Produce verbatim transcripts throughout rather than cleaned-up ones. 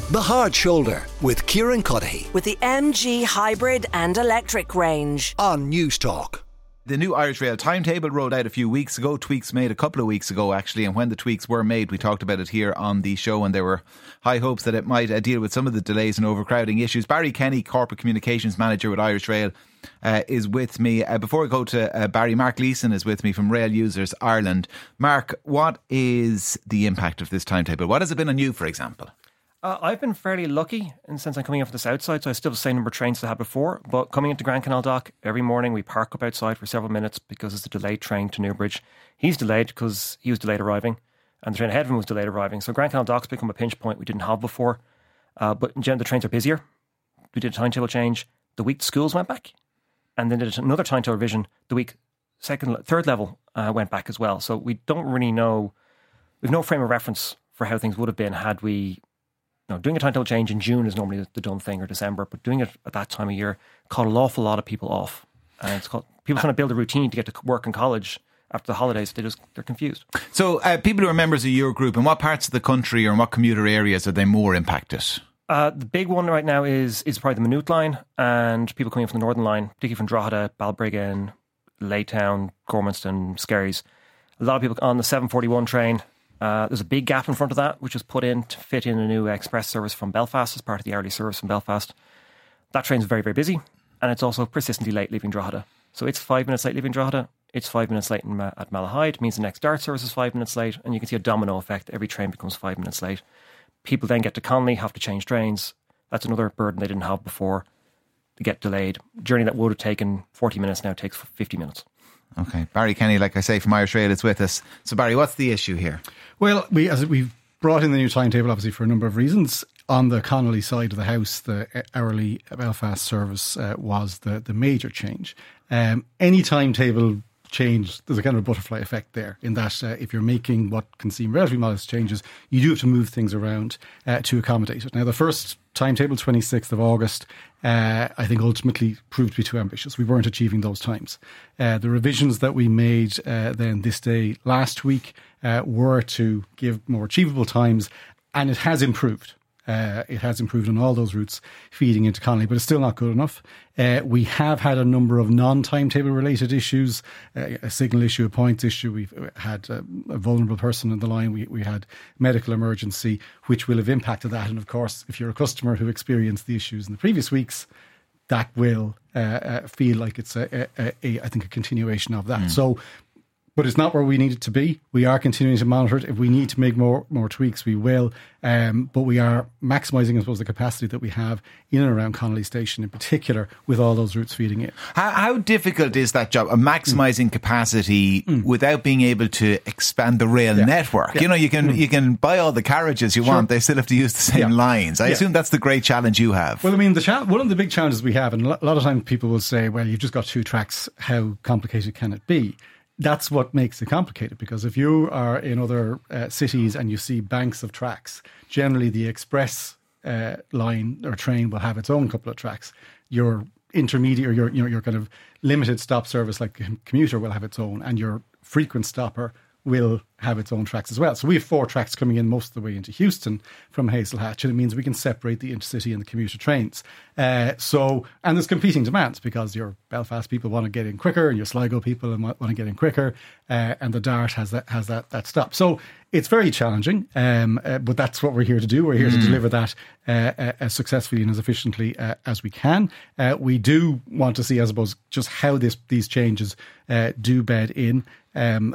The Hard Shoulder with Kieran Cuddihy with the M G hybrid and electric range on News Talk. The new Irish Rail timetable rolled out a few weeks ago. Tweaks made a couple of weeks ago, actually. And when the tweaks were made, we talked about it here on the show, and there were high hopes that it might uh, deal with some of the delays and overcrowding issues. Barry Kenny, Corporate Communications Manager with Irish Rail, uh, is with me. Uh, before we go to uh, Barry, Mark Leeson is with me from Rail Users Ireland. Mark, what is the impact of this timetable? What has it been on you, for example? Uh, I've been fairly lucky in the sense I'm coming in from the south side, so I still have the same number of trains as I had before. But coming into Grand Canal Dock, every morning we park up outside for several minutes because it's a delayed train to Newbridge. He's delayed because he was delayed arriving, and the train ahead of him was delayed arriving. So Grand Canal Dock's become a pinch point we didn't have before. Uh, but in general, the trains are busier. We did a timetable change. The week the schools went back, and then did another timetable revision. The week second, third level uh, went back as well. So we don't really know. We've no frame of reference for how things would have been had we. No, doing a timetable change in June is normally the done thing, or December, but doing it at that time of year caught an awful lot of people off. And it's called, people trying to build a routine to get to work and college after the holidays, they just, they're confused. So uh, people who are members of your group, in what parts of the country or in what commuter areas are they more impacted? Uh, the big one right now is is probably the Maynooth line, and people coming from the Northern line, particularly from Drogheda, Balbriggan, Laytown, Gormanston, Skerries. A lot of people on the seven forty-one train. Uh, there's a big gap in front of that, which was put in to fit in a new express service from Belfast as part of the hourly service from Belfast. That train's very, very busy, and it's also persistently late leaving Drogheda. So it's five minutes late leaving Drogheda, it's five minutes late in Ma- at Malahide. It means the next Dart service is five minutes late, and you can see a domino effect. Every train becomes five minutes late. People then get to Connolly, have to change trains. That's another burden they didn't have before. They get delayed. A journey that would have taken forty minutes now takes fifty minutes. Okay, Barry Kenny, like I say, from Irish Rail is with us. So Barry, what's the issue here? Well, we as we've brought in the new timetable, obviously for a number of reasons. On the Connolly side of the house, the hourly Belfast service uh, was the the major change. Um, any timetable change, there's a kind of a butterfly effect there, in that uh, if you're making what can seem relatively modest changes, you do have to move things around uh, to accommodate it. Now, the first timetable, twenty-sixth of August, uh, I think ultimately proved to be too ambitious. We weren't achieving those times. Uh, the revisions that we made uh, then this day last week uh, were to give more achievable times, and it has improved. Uh, it has improved on all those routes feeding into Connolly, but it's still not good enough. Uh, we have had a number of non-timetable related issues, uh, a signal issue, a points issue. We've had a, a vulnerable person on the line. We, we had medical emergency, which will have impacted that. And of course, if you're a customer who experienced the issues in the previous weeks, that will uh, uh, feel like it's, a, a, a, I think, a continuation of that. Mm. So, but it's not where we need it to be. We are continuing to monitor it. If we need to make more more tweaks, we will. Um, but we are maximising, I suppose, the capacity that we have in and around Connolly Station in particular, with all those routes feeding in. How, how difficult is that job, of maximising mm. capacity mm. without being able to expand the rail yeah. network? Yeah. You know, you can mm. you can buy all the carriages you sure. want. They still have to use the same yeah. lines. I yeah. assume that's the great challenge you have. Well, I mean, the cha- one of the big challenges we have, and a lot of times people will say, well, you've just got two tracks. How complicated can it be? That's what makes it complicated, because if you are in other uh, cities and you see banks of tracks, generally the express uh, line or train will have its own couple of tracks. Your intermediate or your, you know, your kind of limited stop service like commuter will have its own, and your frequent stopper will have its own tracks as well. So we have four tracks coming in most of the way into Houston from Hazel Hatch, and it means we can separate the intercity and the commuter trains. Uh, so, and there's competing demands, because your Belfast people want to get in quicker, and your Sligo people want to get in quicker, uh, and the Dart has that has that that stop. So it's very challenging, um, uh, but that's what we're here to do. We're here mm. to deliver that uh, uh, as successfully and as efficiently uh, as we can. Uh, we do want to see, I suppose, just how this these changes uh, do bed in. Um,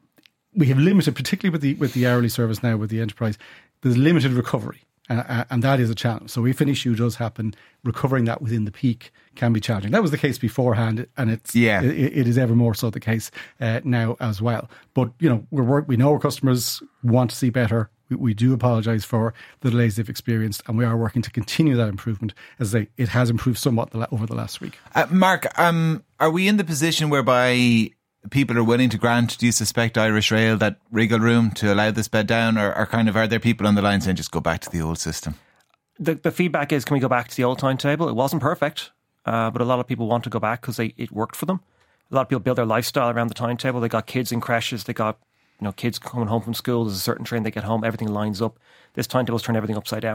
We have limited, particularly with the with the hourly service now, with the enterprise, there's limited recovery, uh, and that is a challenge. So if an issue does happen, recovering that within the peak can be challenging. That was the case beforehand, and it's yeah. it, it is ever more so the case uh, now as well. But you know, we're work, we know our customers want to see better. We, we do apologise for the delays they've experienced, and we are working to continue that improvement. As I say, it has improved somewhat the, over the last week. Uh, Mark, um, are we in the position whereby people are willing to grant, do you suspect, Irish Rail that wriggle room to allow this bed down, or, or kind of are there people on the line saying just go back to the old system? The, the feedback is, can we go back to the old timetable? It wasn't perfect, uh, but a lot of people want to go back because it worked for them. A lot of people build their lifestyle around the timetable. They got kids in creches, they got you know kids coming home from school. There's a certain train they get home, everything lines up. This timetable's turned everything upside down.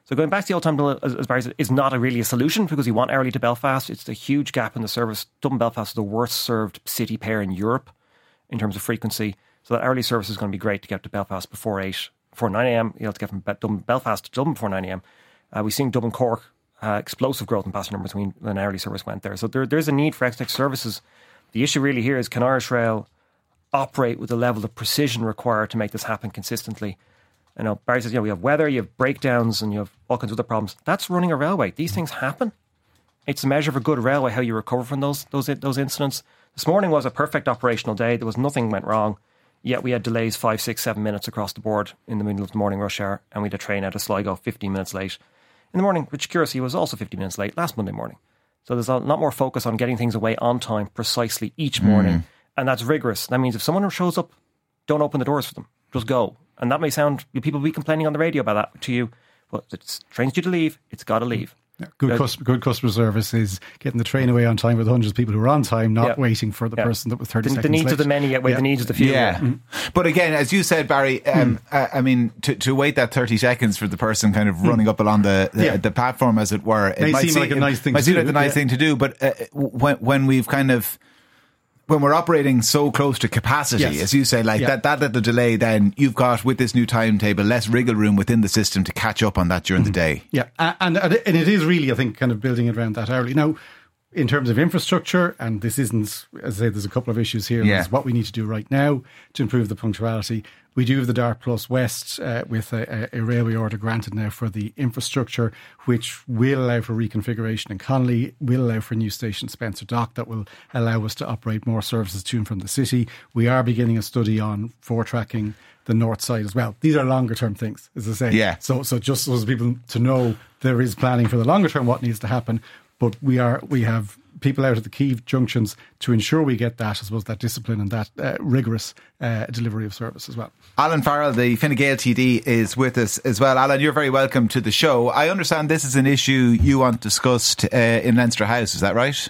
So going back to the old time, as, as Barry said, is not a really a solution because you want hourly to Belfast. It's a huge gap in the service. Dublin Belfast is the worst served city pair in Europe in terms of frequency. So that hourly service is going to be great to get to Belfast before eight, before nine a.m. You have to get from Dublin Belfast to Dublin before nine a.m. Uh, we've seen Dublin Cork uh, explosive growth in passenger numbers when an hourly service went there. So there, there's a need for extra services. The issue really here is, can Irish Rail operate with the level of precision required to make this happen consistently? You know, Barry says, you know, we have weather, you have breakdowns, and you have all kinds of other problems. That's running a railway. These things happen. It's a measure of a good railway how you recover from those those those incidents. This morning was a perfect operational day. There was nothing went wrong. Yet we had delays five, six, seven minutes across the board in the middle of the morning rush hour, and we had a train out of Sligo fifteen minutes late in the morning, which curiously was also fifteen minutes late last Monday morning. So there's a lot more focus on getting things away on time precisely each morning, mm. and that's rigorous. That means if someone shows up, don't open the doors for them. Just go. And that may sound, people will be complaining on the radio about that to you, but it's train's due to leave, it's got to leave. Yeah, good, uh, customer, good customer service is getting the train away on time with hundreds of people who are on time, not yeah. waiting for the yeah. person that was thirty the, seconds The needs late. of the many outweigh yeah. the needs of the few. Yeah. Mm-hmm. But again, as you said, Barry, um, mm. uh, I mean, to, to wait that thirty seconds for the person kind of mm. running up along the the, yeah. the platform, as it were, it may might seem seem like a nice thing might to seem do. like a nice yeah. thing to do, but uh, when, when we've kind of... when we're operating so close to capacity, yes. as you say, like yeah. that, that little delay, then you've got, with this new timetable, less wriggle room within the system to catch up on that during mm-hmm. the day. Yeah, and, and and it is really, I think, kind of building it around that hourly. Now, in terms of infrastructure, and this isn't, as I say, there's a couple of issues here. Yeah. There's what we need to do right now to improve the punctuality. We do have the Dart Plus West uh, with a, a railway order granted now for the infrastructure, which will allow for reconfiguration in Connolly, will allow for a new station Spencer Dock that will allow us to operate more services to and from the city. We are beginning a study on four-tracking the north side as well. These are longer term things, as I say. Yeah. So, so just so as people to know, there is planning for the longer term what needs to happen, but we are we have people out at the key junctions to ensure we get that, I suppose, that discipline and that uh, rigorous uh, delivery of service as well. Alan Farrell, the Fine Gael T D, is with us as well. Alan, you're very welcome to the show. I understand this is an issue you want discussed uh, in Leinster House, is that right?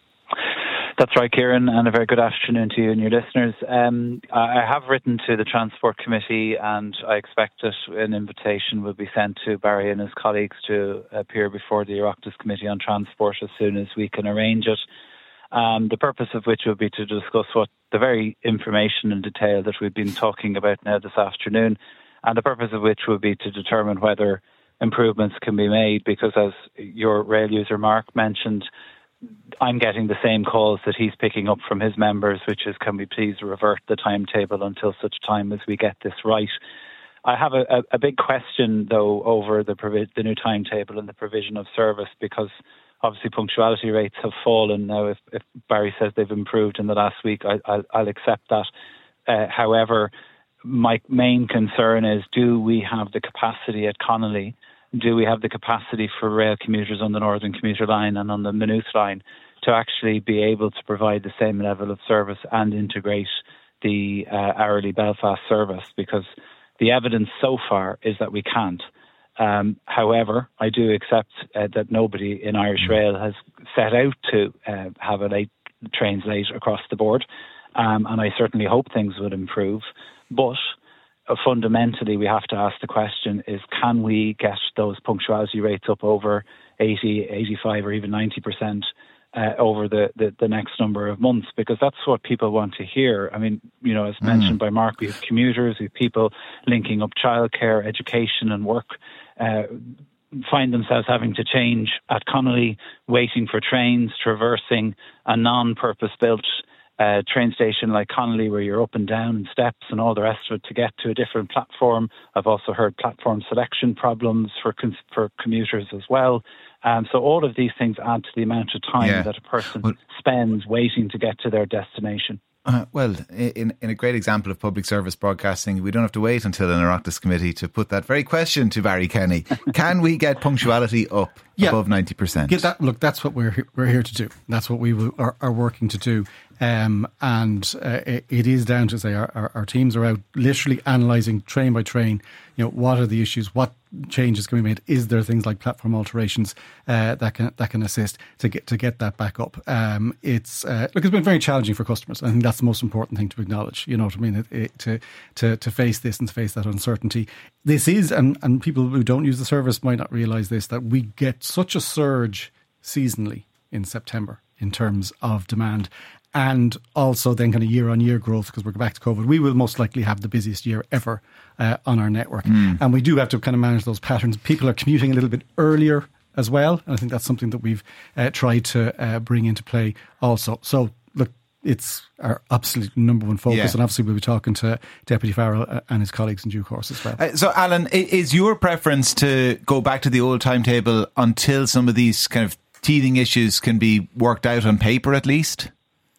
That's right, Kieran, and a very good afternoon to you and your listeners. Um, I have written to the Transport Committee, and I expect that an invitation will be sent to Barry and his colleagues to appear before the Oireachtas Committee on Transport as soon as we can arrange it. Um, the purpose of which will be to discuss what the very information and detail that we've been talking about now this afternoon, and the purpose of which will be to determine whether improvements can be made, because as your rail user Mark mentioned, I'm getting the same calls that he's picking up from his members, which is, can we please revert the timetable until such time as we get this right? I have a, a, a big question, though, over the, provi- the new timetable and the provision of service, because obviously punctuality rates have fallen. Now, if, if Barry says they've improved in the last week, I, I'll, I'll accept that. Uh, however, my main concern is, do we have the capacity at Connolly? Do we have the capacity for rail commuters on the Northern Commuter Line and on the Maynooth Line to actually be able to provide the same level of service and integrate the uh, hourly Belfast service? Because the evidence so far is that we can't. Um, however, I do accept uh, that nobody in Irish Rail has set out to uh, have a late trains late across the board, um, and I certainly hope things would improve. But uh, fundamentally, we have to ask the question: is can we get those punctuality rates up over eighty, eighty-five, or even ninety percent? Uh, over the, the, the next number of months, because that's what people want to hear. I mean, you know, as mm. mentioned by Mark, we have commuters, we have people linking up childcare, education and work, uh, find themselves having to change at Connolly, waiting for trains, traversing a non-purpose-built uh, train station like Connolly, where you're up and down and steps and all the rest of it to get to a different platform. I've also heard platform selection problems for cons- for commuters as well. Um, so all of these things add to the amount of time yeah. that a person well, spends waiting to get to their destination. Uh, well, in in a great example of public service broadcasting, we don't have to wait until an Oireachtas committee to put that very question to Barry Kenny. Can we get punctuality up yeah. above ninety percent? Get that, look, that's what we're we're here to do. That's what we will, are, are working to do. Um, and uh, it, it is down to say our, our, our teams are out literally analysing train by train, you know, what are the issues, what changes can be made, is there things like platform alterations uh, that can that can assist to get to get that back up. Um, it's uh, look, it's been very challenging for customers. I think that's the most important thing to acknowledge. You know what I mean? It, it, to to to face this and to face that uncertainty. This is, and and people who don't use the service might not realise this, that we get such a surge seasonally in September in terms of demand. And also then kind of year-on-year growth, because we're back to COVID. We will most likely have the busiest year ever uh, on our network. Mm. And we do have to kind of manage those patterns. People are commuting a little bit earlier as well. And I think that's something that we've uh, tried to uh, bring into play also. So, look, it's our absolute number one focus. Yeah. And obviously we'll be talking to Deputy Farrell and his colleagues in due course as well. Uh, so, Alan, is your preference to go back to the old timetable until some of these kind of teething issues can be worked out on paper at least?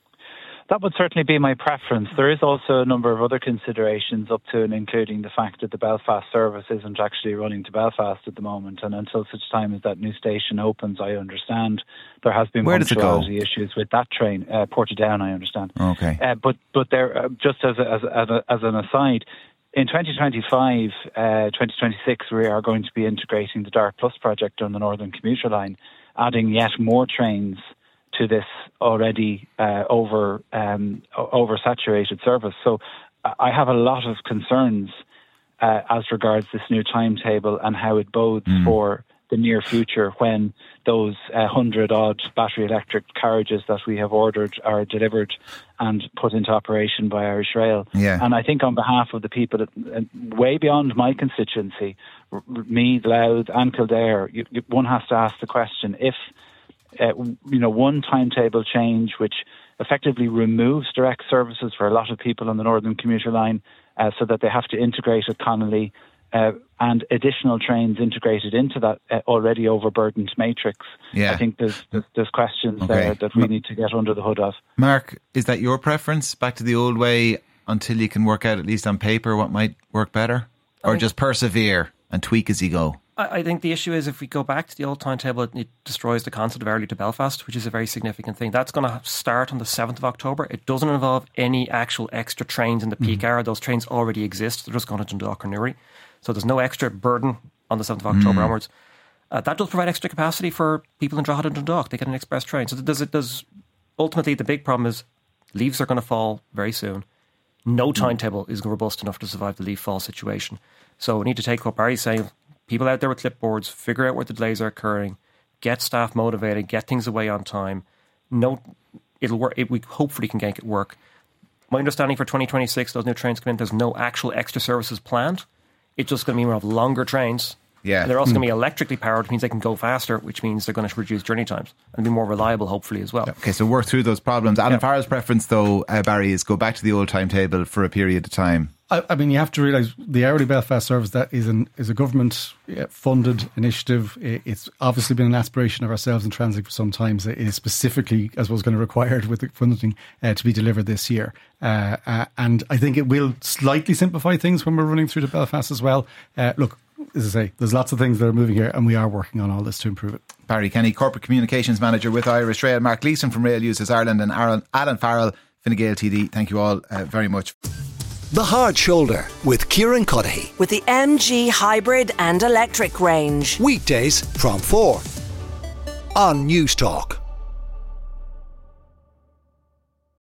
That would certainly be my preference. There is also a number of other considerations up to and including the fact that the Belfast service isn't actually running to Belfast at the moment, and until such time as that new station opens, I understand there has been punctuality issues with that train, uh, Portadown, I understand. Okay. Uh, but but there, uh, just as a, as a, as an aside, in twenty twenty-five, uh, twenty twenty-six, we are going to be integrating the Dart Plus project on the Northern Commuter Line, adding yet more trains to this already uh, over um, oversaturated service. So I have a lot of concerns uh, as regards this new timetable and how it bodes mm. for the near future when those uh, hundred odd battery electric carriages that we have ordered are delivered and put into operation by Irish Rail. Yeah. And I think on behalf of the people that, uh, way beyond my constituency, Meath, Louth and Kildare, you, you, one has to ask the question, if Uh, you know, one timetable change which effectively removes direct services for a lot of people on the Northern Commuter Line uh, so that they have to integrate at Connolly uh, and additional trains integrated into that uh, already overburdened matrix. Yeah. I think there's, there's, there's questions okay. there that we need to get under the hood of. Mark, is that your preference, back to the old way until you can work out at least on paper what might work better? Or just persevere and tweak as you go? I think the issue is if we go back to the old timetable, it destroys the concept of early to Belfast, which is a very significant thing. That's going to start on the seventh of October. It doesn't involve any actual extra trains in the peak mm. hour. Those trains already exist. They're just going to Dundalk or Newry. So there's no extra burden on the seventh of October mm. onwards. Uh, that does provide extra capacity for people in Drogheda and Dundalk. They get an express train. So there's, there's, ultimately the big problem is leaves are going to fall very soon. No timetable is robust enough to survive the leaf fall situation. So we need to take what Barry's saying. People out there with clipboards, figure out where the delays are occurring, get staff motivated, get things away on time. No, it'll work. It, we hopefully can make it work. My understanding for twenty twenty-six, those new trains come in, there's no actual extra services planned. It's just going to mean we'll have longer trains. Yeah. And they're also mm. going to be electrically powered, which means they can go faster, which means they're going to reduce journey times and be more reliable, hopefully, as well. Okay, so work through those problems. Alan yeah. Farrell's preference, though, uh, Barry, is go back to the old timetable for a period of time. I, I mean, you have to realise the Hourly Belfast service, that is an is a government funded initiative. It's obviously been an aspiration of ourselves in Transit for some time. It is specifically, as was going to required with the funding uh, to be delivered this year. Uh, uh, and I think it will slightly simplify things when we're running through to Belfast as well. Uh, look, as I say, there's lots of things that are moving here and we are working on all this to improve it. Barry Kenny, Corporate Communications Manager with Irish Rail, Mark Gleeson from Rail Users Ireland, and Aaron, Alan Farrell, Fine Gael T D. Thank you all uh, very much. The Hard Shoulder with Kieran Cuddihy. With the M G hybrid and electric range. Weekdays from four on News Talk.